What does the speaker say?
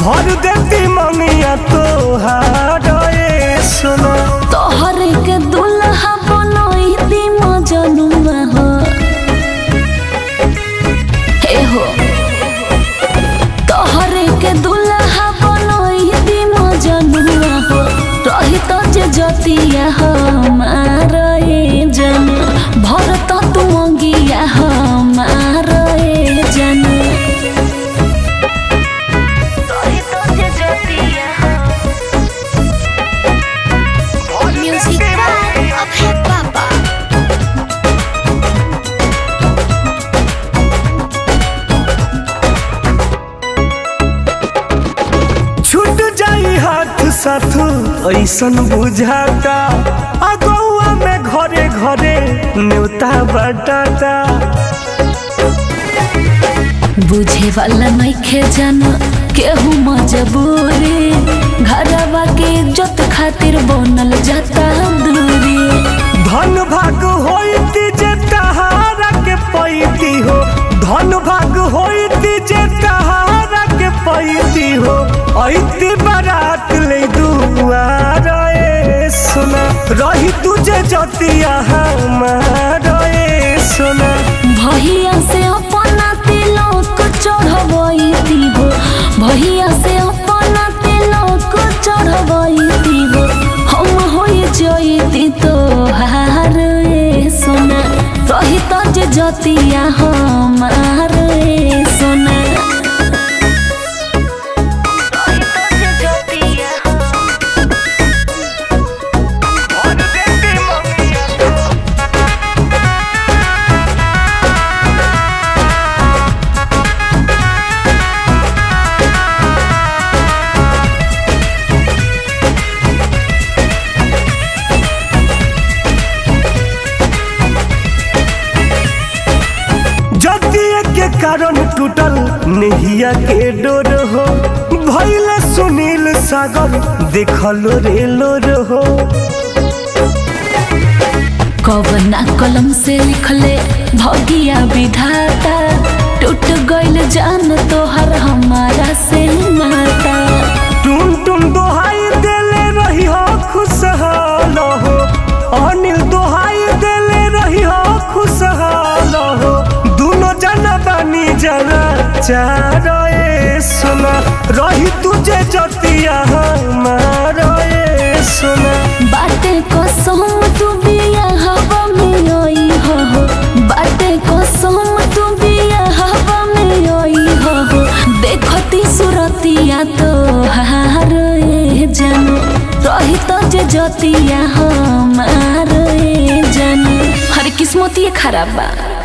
भर देती ममिया तोहार सोना। तोहरे के दुल्हा बनैती मजनुआ हो हे हो। तोहरे के दुल्हा बनैती मजनुआ हो। रही तो जे जतिया हमार जन भरत तू अंगिया हमार जन। छूट जाई हाथ साथ ऐसन बुझाता अगौआ में घरे घरे न्योता बटाता। बुझे वाला नइखे जन केहू मजबूरी। घरवा के इज्जत खातिर बनल जाता दूरी। धन भाग होइती जे तहारा के पैती हो। धन भाग होइती जे तहारा के पैती हो। ऐती बारात ले दुआर सोना। रही तुझे जतिया हमार सोना। भैया से अपना तिलक चढ़वैती हो। भैया से अपना तिलक चढ़वैती हो। हम होई जइती तोहार सोना। रही तो जे जतिया हमार सोना। के कारण टूटल नहिया के डोर हो। भइले सुनील सागर देखलो रेलो रहो। कवना कलम से लिखले भगिया विधाता। टूट गइल जान तोहर हमारा से माता। टुन टुन दोहाई देले रही हो खुशहाल हो। अनिल दोहाई देले रही हो खुशहाल हो। दोनों जना बानी जना चार सोना। रही तुझे जतिया हमार सोना। बाटे कसम तू बिया हवा में आई हो। बाटे कसम तू बिया हवा में आई हो। देखती सुरतिया तोहार जन। रही तो जे जतिया हमार जन। हर किस्मती खराब बा।